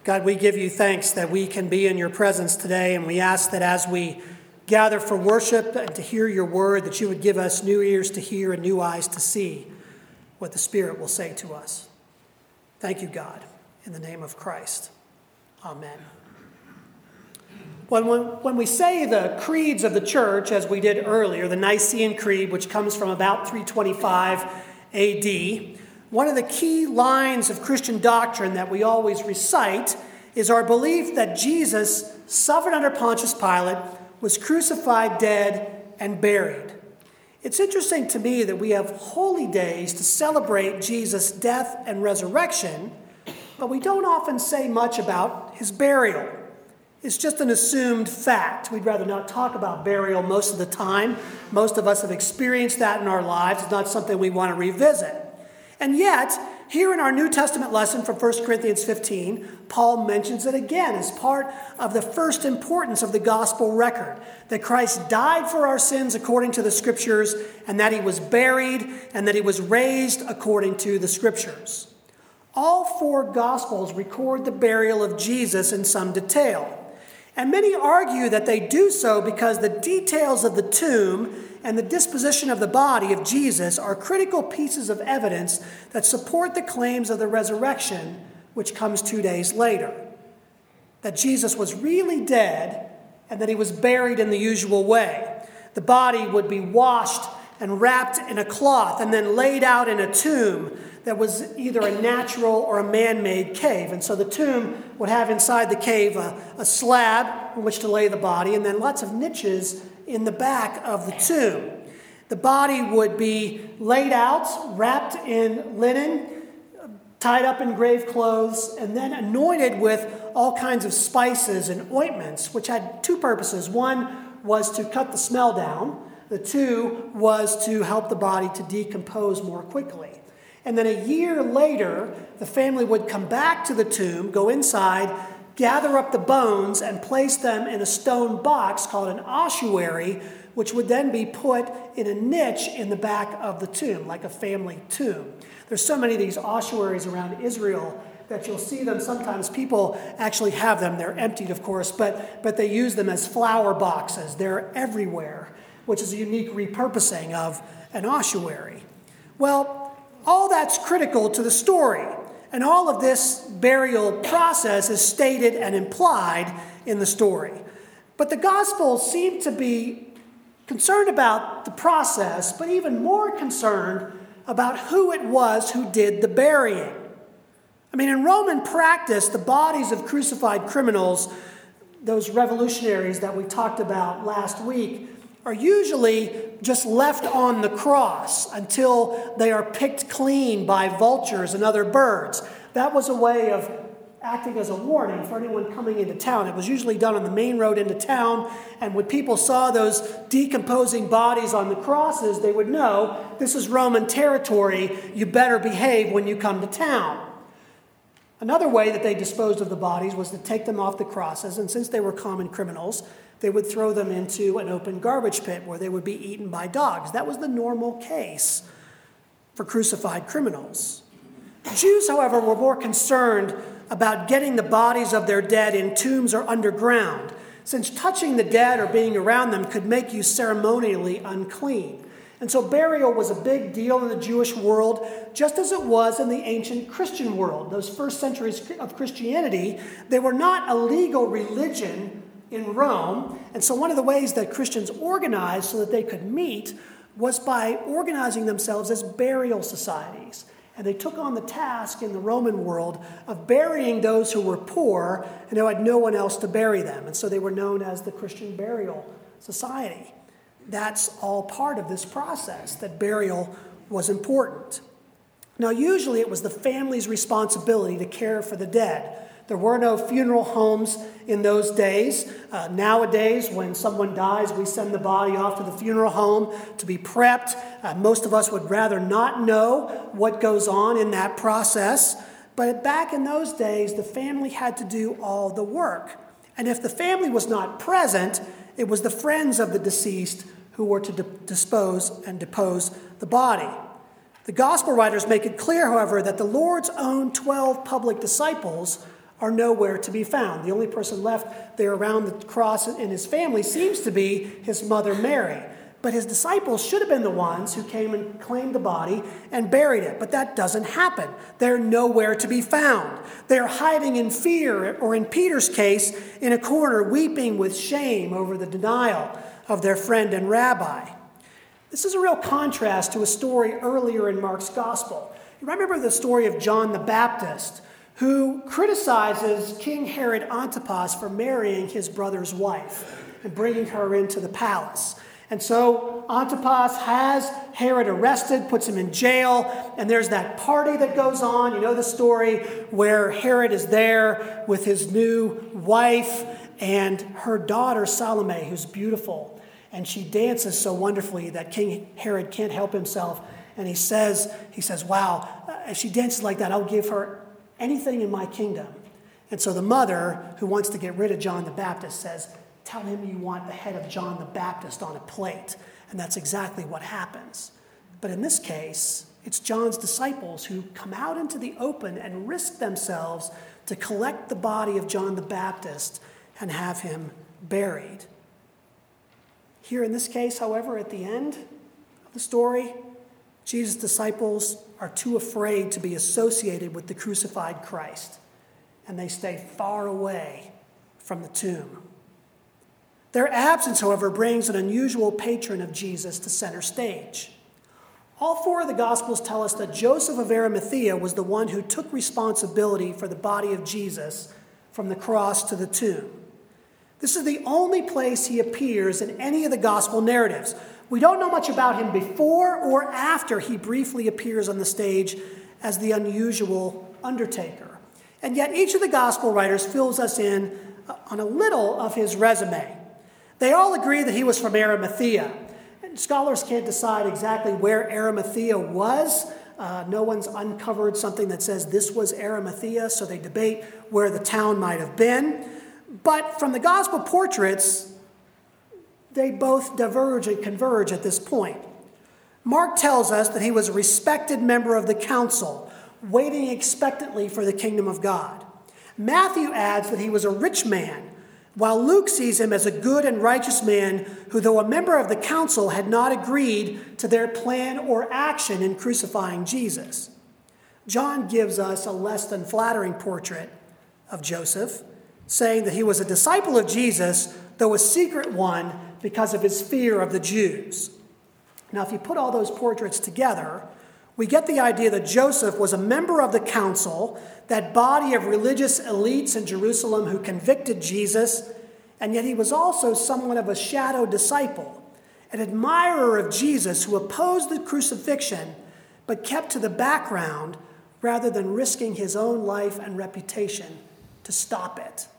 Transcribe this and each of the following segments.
God, we give you thanks that we can be in your presence today, and we ask that as we gather for worship and to hear your word, that you would give us new ears to hear and new eyes to see what the Spirit will say to us. Thank you, God, in the name of Christ. Amen. When we say the creeds of the church, as we did earlier, the Nicene Creed, which comes from about 325 AD, one of the key lines of Christian doctrine that we always recite is our belief that Jesus suffered under Pontius Pilate, was crucified, dead, and buried. It's interesting to me that we have holy days to celebrate Jesus' death and resurrection, but we don't often say much about his burial. It's just an assumed fact. We'd rather not talk about burial most of the time. Most of us have experienced that in our lives. It's not something we want to revisit. And yet, here in our New Testament lesson from 1 Corinthians 15, Paul mentions it again as part of the first importance of the gospel record, that Christ died for our sins according to the Scriptures, and that he was buried, and that he was raised according to the Scriptures. All four Gospels record the burial of Jesus in some detail. And many argue that they do so because the details of the tomb and the disposition of the body of Jesus are critical pieces of evidence that support the claims of the resurrection, which comes 2 days later. That Jesus was really dead and that he was buried in the usual way. The body would be washed and wrapped in a cloth and then laid out in a tomb that was either a natural or a man-made cave. And so the tomb would have inside the cave a slab in which to lay the body, and then lots of niches in the back of the tomb. The body would be laid out, wrapped in linen, tied up in grave clothes, and then anointed with all kinds of spices and ointments, which had two purposes. One was to cut the smell down. The two was to help the body to decompose more quickly. And then a year later, the family would come back to the tomb, go inside, gather up the bones, and place them in a stone box called an ossuary, which would then be put in a niche in the back of the tomb, like a family tomb. There's so many of these ossuaries around Israel that you'll see them. Sometimes people actually have them. They're emptied, of course, but they use them as flower boxes. They're everywhere, which is a unique repurposing of an ossuary. Well, all that's critical to the story, and all of this burial process is stated and implied in the story. But the Gospels seem to be concerned about the process, but even more concerned about who it was who did the burying. I mean, in Roman practice, the bodies of crucified criminals, those revolutionaries that we talked about last week, are usually just left on the cross until they are picked clean by vultures and other birds. That was a way of acting as a warning for anyone coming into town. It was usually done on the main road into town, and when people saw those decomposing bodies on the crosses, they would know, this is Roman territory, you better behave when you come to town. Another way that they disposed of the bodies was to take them off the crosses, and since they were common criminals, they would throw them into an open garbage pit where they would be eaten by dogs. That was the normal case for crucified criminals. The Jews, however, were more concerned about getting the bodies of their dead in tombs or underground, since touching the dead or being around them could make you ceremonially unclean. And so burial was a big deal in the Jewish world, just as it was in the ancient Christian world. Those first centuries of Christianity, they were not a legal religion in Rome. And so one of the ways that Christians organized so that they could meet was by organizing themselves as burial societies. And they took on the task in the Roman world of burying those who were poor and who had no one else to bury them. And so they were known as the Christian Burial Society. That's all part of this process, that burial was important. Now, usually it was the family's responsibility to care for the dead. There were no funeral homes in those days. Nowadays, when someone dies, we send the body off to the funeral home to be prepped. Most of us would rather not know what goes on in that process. But back in those days, the family had to do all the work. And if the family was not present, it was the friends of the deceased who were to dispose and depose the body. The gospel writers make it clear, however, that the Lord's own 12 public disciples are nowhere to be found. The only person left there around the cross in his family seems to be his mother Mary. But his disciples should have been the ones who came and claimed the body and buried it. But that doesn't happen. They're nowhere to be found. They're hiding in fear, or in Peter's case, in a corner, weeping with shame over the denial of their friend and rabbi. This is a real contrast to a story earlier in Mark's gospel. You remember the story of John the Baptist, who criticizes King Herod Antipas for marrying his brother's wife and bringing her into the palace. And so Antipas has Herod arrested, puts him in jail, and there's that party that goes on. You know the story where Herod is there with his new wife and her daughter Salome, who's beautiful. And she dances so wonderfully that King Herod can't help himself. And he says, wow, if she dances like that, I'll give her anything in my kingdom. And so the mother, who wants to get rid of John the Baptist, says, tell him you want the head of John the Baptist on a plate. And that's exactly what happens. But in this case, it's John's disciples who come out into the open and risk themselves to collect the body of John the Baptist and have him buried. Here in this case, however, at the end of the story, Jesus' disciples are too afraid to be associated with the crucified Christ, and they stay far away from the tomb. Their absence, however, brings an unusual patron of Jesus to center stage. All four of the Gospels tell us that Joseph of Arimathea was the one who took responsibility for the body of Jesus from the cross to the tomb. This is the only place he appears in any of the Gospel narratives. We don't know much about him before or after he briefly appears on the stage as the unusual undertaker. And yet each of the Gospel writers fills us in on a little of his resume. They all agree that he was from Arimathea. And scholars can't decide exactly where Arimathea was. No one's uncovered something that says this was Arimathea, so they debate where the town might have been. But from the gospel portraits, they both diverge and converge at this point. Mark tells us that he was a respected member of the council, waiting expectantly for the kingdom of God. Matthew adds that he was a rich man, while Luke sees him as a good and righteous man who, though a member of the council, had not agreed to their plan or action in crucifying Jesus. John gives us a less than flattering portrait of Joseph, saying that he was a disciple of Jesus, though a secret one because of his fear of the Jews. Now, if you put all those portraits together, we get the idea that Joseph was a member of the council, that body of religious elites in Jerusalem who convicted Jesus, and yet he was also somewhat of a shadow disciple, an admirer of Jesus who opposed the crucifixion but kept to the background rather than risking his own life and reputation to stop it.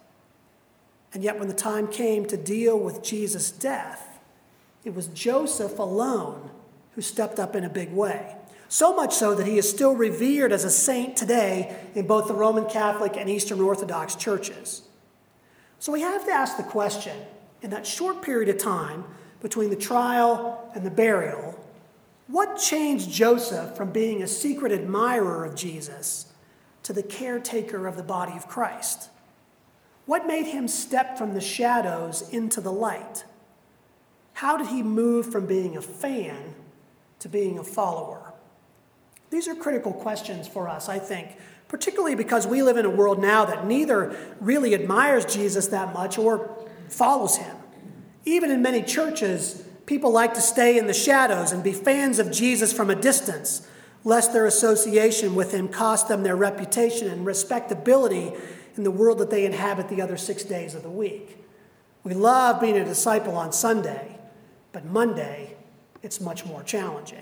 And yet when the time came to deal with Jesus' death, it was Joseph alone who stepped up in a big way. So much so that he is still revered as a saint today in both the Roman Catholic and Eastern Orthodox churches. So we have to ask the question, in that short period of time between the trial and the burial, what changed Joseph from being a secret admirer of Jesus to the caretaker of the body of Christ? What made him step from the shadows into the light? How did he move from being a fan to being a follower? These are critical questions for us, I think, particularly because we live in a world now that neither really admires Jesus that much or follows him. Even in many churches, people like to stay in the shadows and be fans of Jesus from a distance, lest their association with him cost them their reputation and respectability in the world that they inhabit the other 6 days of the week. We love being a disciple on Sunday, but Monday, it's much more challenging.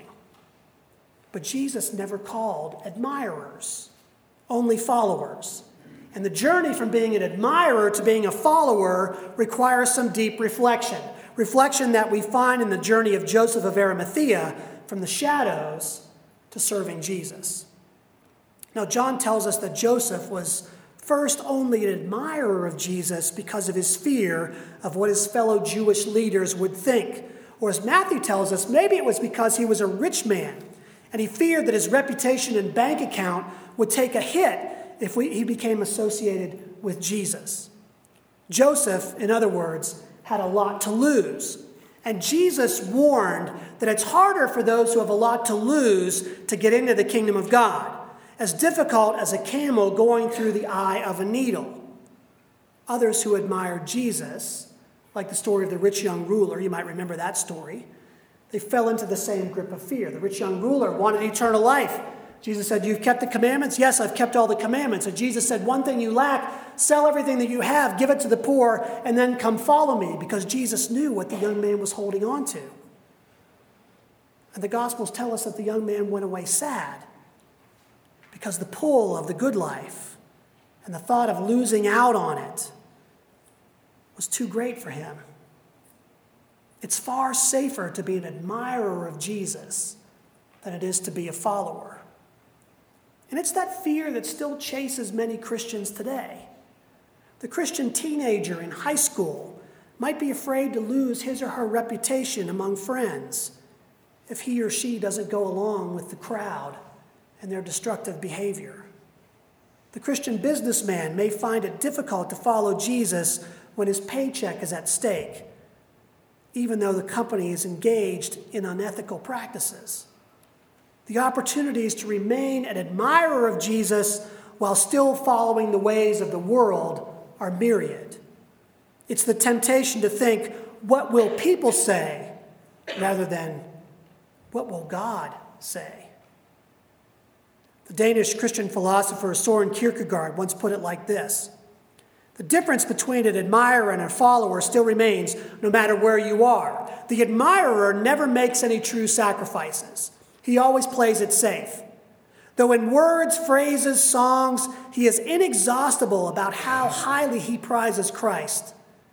But Jesus never called admirers, only followers. And the journey from being an admirer to being a follower requires some deep reflection that we find in the journey of Joseph of Arimathea from the shadows to serving Jesus. Now, John tells us that Joseph was first only an admirer of Jesus because of his fear of what his fellow Jewish leaders would think. Or as Matthew tells us, maybe it was because he was a rich man and he feared that his reputation and bank account would take a hit if he became associated with Jesus. Joseph, in other words, had a lot to lose. And Jesus warned that it's harder for those who have a lot to lose to get into the kingdom of God, as difficult as a camel going through the eye of a needle. Others who admired Jesus, like the story of the rich young ruler, you might remember that story, they fell into the same grip of fear. The rich young ruler wanted eternal life. Jesus said, "You've kept the commandments?" "Yes, I've kept all the commandments." And Jesus said, "One thing you lack, sell everything that you have, give it to the poor, and then come follow me," because Jesus knew what the young man was holding on to. And the Gospels tell us that the young man went away sad because the pull of the good life and the thought of losing out on it was too great for him. It's far safer to be an admirer of Jesus than it is to be a follower. And it's that fear that still chases many Christians today. The Christian teenager in high school might be afraid to lose his or her reputation among friends if he or she doesn't go along with the crowd and their destructive behavior. The Christian businessman may find it difficult to follow Jesus when his paycheck is at stake, even though the company is engaged in unethical practices. The opportunities to remain an admirer of Jesus while still following the ways of the world are myriad. It's the temptation to think, what will people say, rather than what will God say? The Danish Christian philosopher Søren Kierkegaard once put it like this: "The difference between an admirer and a follower still remains no matter where you are. The admirer never makes any true sacrifices. He always plays it safe. Though in words, phrases, songs, he is inexhaustible about how highly he prizes Christ.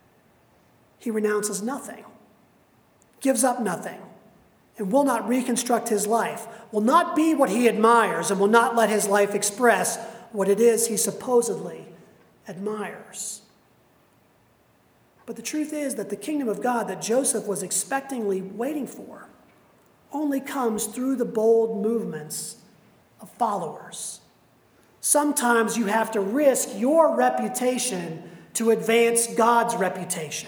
He renounces nothing, gives up nothing, and will not reconstruct his life, will not be what he admires, and will not let his life express what it is he supposedly admires." But the truth is that the kingdom of God that Joseph was expectantly waiting for only comes through the bold movements of followers. Sometimes you have to risk your reputation to advance God's reputation.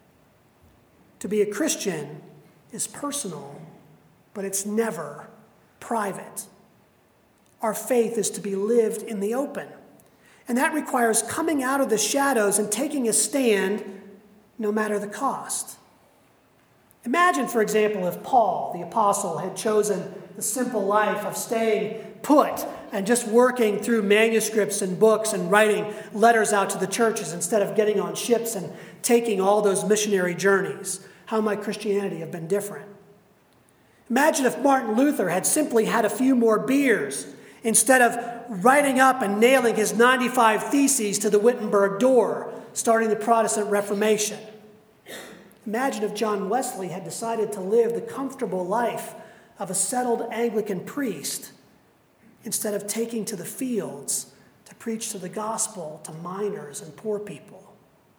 To be a Christian is personal, but it's never private. Our faith is to be lived in the open, and that requires coming out of the shadows and taking a stand no matter the cost. Imagine, for example, if Paul, the apostle, had chosen the simple life of staying put and just working through manuscripts and books and writing letters out to the churches instead of getting on ships and taking all those missionary journeys. How might Christianity have been different? Imagine if Martin Luther had simply had a few more beers instead of writing up and nailing his 95 theses to the Wittenberg door, starting the Protestant Reformation. Imagine if John Wesley had decided to live the comfortable life of a settled Anglican priest instead of taking to the fields to preach to the gospel to miners and poor people.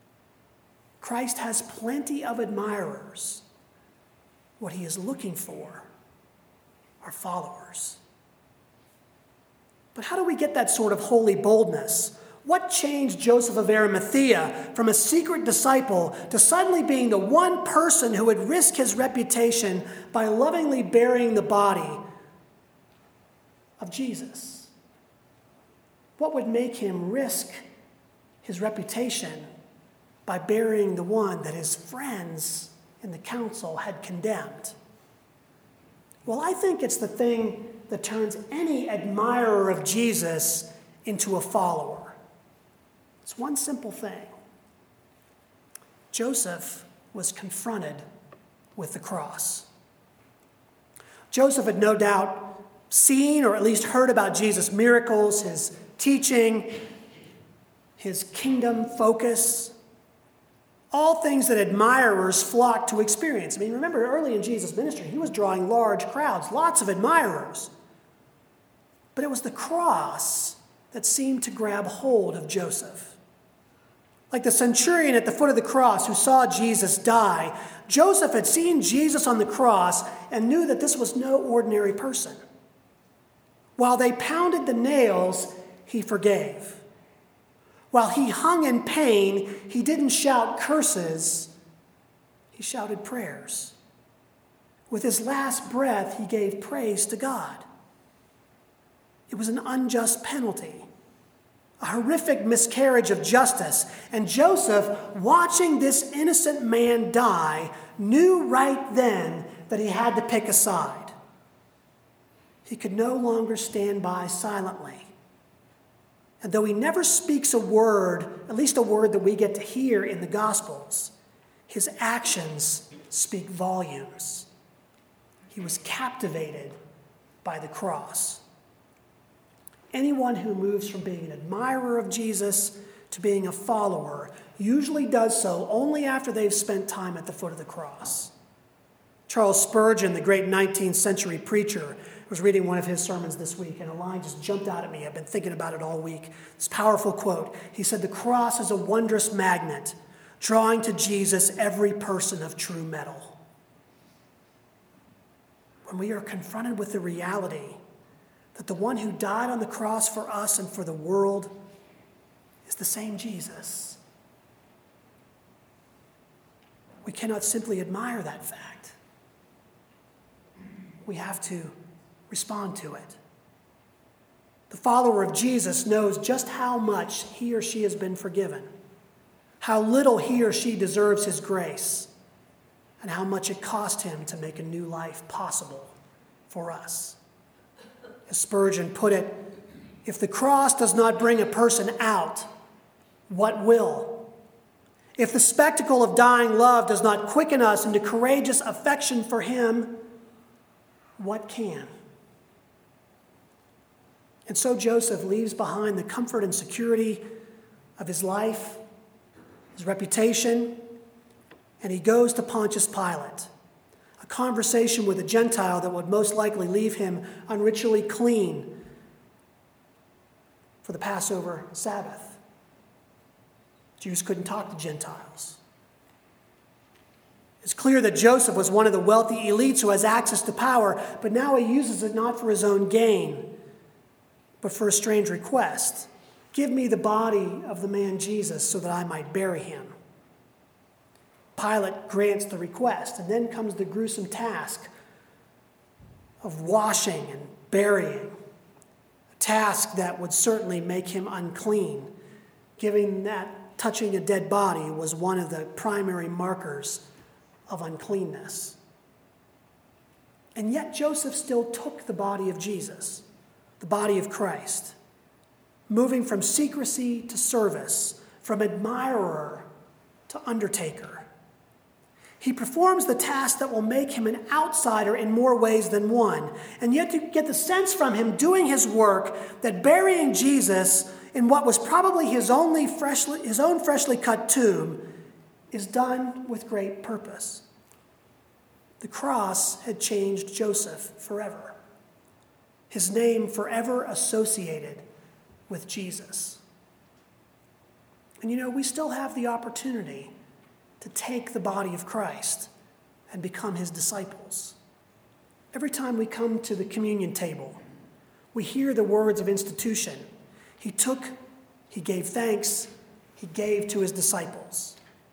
Christ has plenty of admirers. What he is looking for are followers. But how do we get that sort of holy boldness? What changed Joseph of Arimathea from a secret disciple to suddenly being the one person who would risk his reputation by lovingly burying the body of Jesus? What would make him risk his reputation by burying the one that his friends in the council had condemned? Well, I think it's the thing that turns any admirer of Jesus into a follower. It's one simple thing. Joseph was confronted with the cross. Joseph had no doubt seen or at least heard about Jesus' miracles, his teaching, his kingdom focus, all things that admirers flock to experience. I mean, remember early in Jesus' ministry, he was drawing large crowds, lots of admirers. But it was the cross that seemed to grab hold of Joseph. Like the centurion at the foot of the cross who saw Jesus die, Joseph had seen Jesus on the cross and knew that this was no ordinary person. While they pounded the nails, he forgave. While he hung in pain, he didn't shout curses, he shouted prayers. With his last breath, he gave praise to God. It was an unjust penalty, a horrific miscarriage of justice. And Joseph, watching this innocent man die, knew right then that he had to pick a side. He could no longer stand by silently. And though he never speaks a word, at least a word that we get to hear in the Gospels, his actions speak volumes. He was captivated by the cross. Anyone who moves from being an admirer of Jesus to being a follower usually does so only after they've spent time at the foot of the cross. Charles Spurgeon, the great 19th century preacher, was reading one of his sermons this week, and a line just jumped out at me. I've been thinking about it all week. This powerful quote. He said, "The cross is a wondrous magnet, drawing to Jesus every person of true mettle." When we are confronted with the reality that the one who died on the cross for us and for the world is the same Jesus, we cannot simply admire that fact. We have to respond to it. The follower of Jesus knows just how much he or she has been forgiven, how little he or she deserves his grace, and how much it cost him to make a new life possible for us. As Spurgeon put it, if the cross does not bring a person out, what will? If the spectacle of dying love does not quicken us into courageous affection for him, what can? And so Joseph leaves behind the comfort and security of his life, his reputation, and he goes to Pontius Pilate, a conversation with a Gentile that would most likely leave him unritually clean for the Passover Sabbath. Jews couldn't talk to Gentiles. It's clear that Joseph was one of the wealthy elites who has access to power, but now he uses it not for his own gain, but for a strange request. Give me the body of the man Jesus so that I might bury him. Pilate grants the request, and then comes the gruesome task of washing and burying, a task that would certainly make him unclean, given that touching a dead body was one of the primary markers of uncleanness. And yet Joseph still took the body of Jesus, the body of Christ, moving from secrecy to service, from admirer to undertaker. He performs the task that will make him an outsider in more ways than one. And yet you get the sense from him doing his work that burying Jesus in what was probably his own freshly cut tomb is done with great purpose. The cross had changed Joseph forever. His name forever associated with Jesus. And we still have the opportunity to take the body of Christ and become his disciples. Every time we come to the communion table, we hear the words of institution. He took, he gave thanks, he gave to his disciples.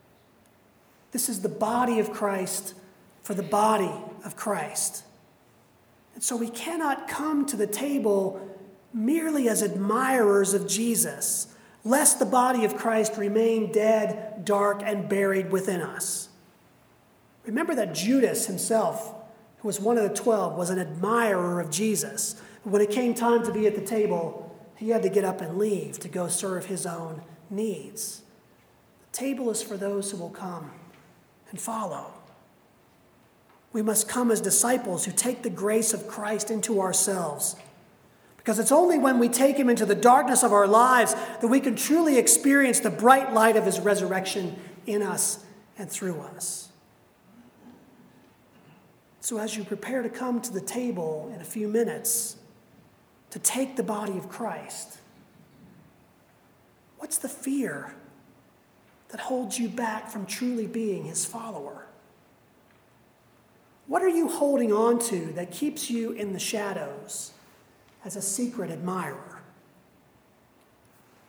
This is the body of Christ for the body of Christ. And so we cannot come to the table merely as admirers of Jesus, lest the body of Christ remain dead, dark, and buried within us. Remember that Judas himself, who was one of the 12, was an admirer of Jesus. But when it came time to be at the table, he had to get up and leave to go serve his own needs. The table is for those who will come and follow. We must come as disciples who take the grace of Christ into ourselves. Because it's only when we take him into the darkness of our lives that we can truly experience the bright light of his resurrection in us and through us. So as you prepare to come to the table in a few minutes to take the body of Christ, what's the fear that holds you back from truly being his follower? What are you holding on to that keeps you in the shadows as a secret admirer?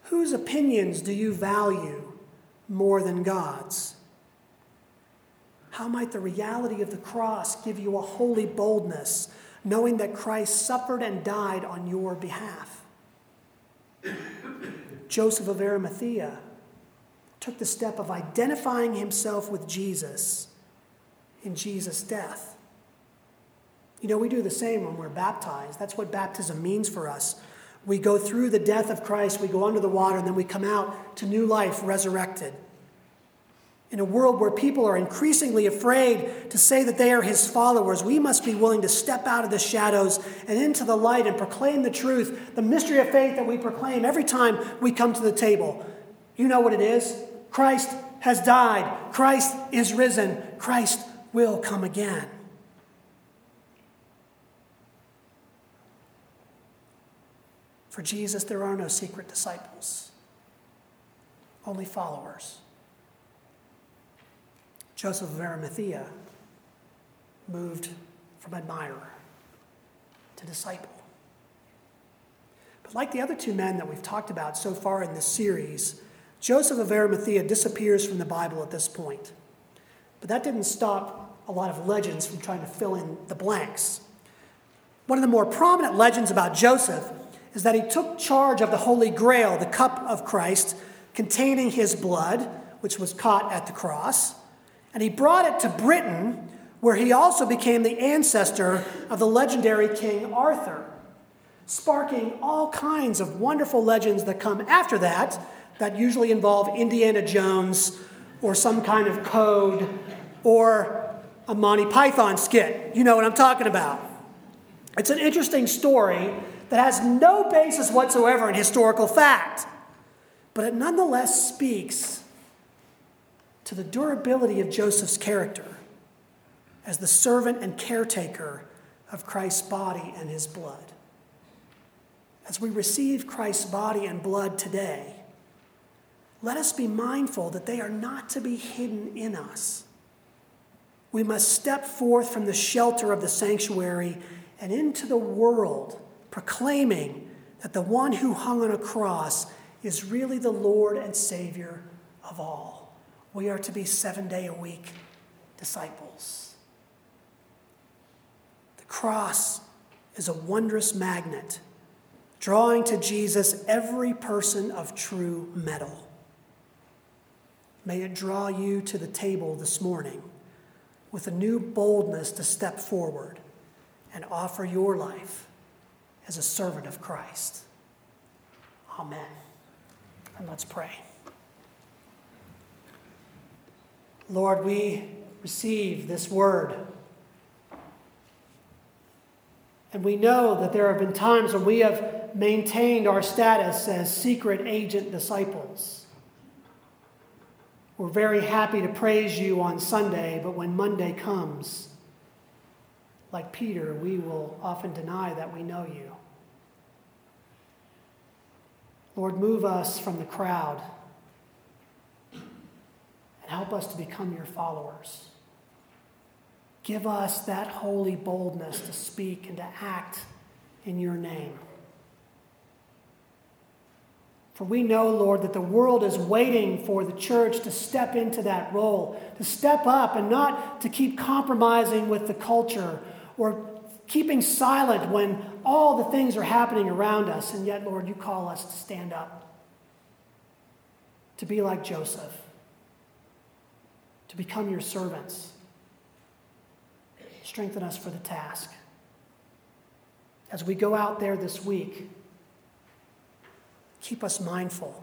Whose opinions do you value more than God's? How might the reality of the cross give you a holy boldness, knowing that Christ suffered and died on your behalf? Joseph of Arimathea took the step of identifying himself with Jesus in Jesus' death. You know, we do the same when we're baptized. That's what baptism means for us. We go through the death of Christ, we go under the water, and then we come out to new life, resurrected. In a world where people are increasingly afraid to say that they are his followers, we must be willing to step out of the shadows and into the light and proclaim the truth, the mystery of faith that we proclaim every time we come to the table. You know what it is. Christ has died. Christ is risen. Christ will come again. For Jesus, there are no secret disciples, only followers. Joseph of Arimathea moved from admirer to disciple. But like the other two men that we've talked about so far in this series, Joseph of Arimathea disappears from the Bible at this point. But that didn't stop a lot of legends from trying to fill in the blanks. One of the more prominent legends about Joseph is that he took charge of the Holy Grail, the cup of Christ, containing his blood, which was caught at the cross, and he brought it to Britain, where he also became the ancestor of the legendary King Arthur, sparking all kinds of wonderful legends that come after that usually involve Indiana Jones or some kind of code or a Monty Python skit. You know what I'm talking about. It's an interesting story that has no basis whatsoever in historical fact, but it nonetheless speaks to the durability of Joseph's character as the servant and caretaker of Christ's body and his blood. As we receive Christ's body and blood today, let us be mindful that they are not to be hidden in us. We must step forth from the shelter of the sanctuary and into the world, proclaiming that the one who hung on a cross is really the Lord and Savior of all. We are to be 7-day-a-week disciples. The cross is a wondrous magnet, drawing to Jesus every person of true mettle. May it draw you to the table this morning with a new boldness to step forward and offer your life as a servant of Christ. Amen. And let's pray. Lord, we receive this word. And we know that there have been times when we have maintained our status as secret agent disciples. We're very happy to praise you on Sunday, but when Monday comes, like Peter, we will often deny that we know you. Lord, move us from the crowd and help us to become your followers. Give us that holy boldness to speak and to act in your name. For we know, Lord, that the world is waiting for the church to step into that role, to step up and not to keep compromising with the culture or keeping silent when all the things are happening around us. And yet, Lord, you call us to stand up, to be like Joseph, to become your servants. Strengthen us for the task. As we go out there this week, keep us mindful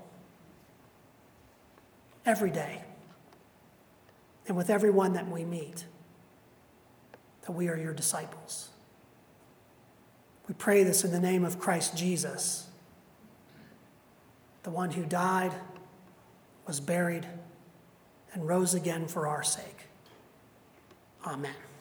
every day and with everyone that we meet that we are your disciples. We pray this in the name of Christ Jesus, the one who died, was buried, and rose again for our sake. Amen.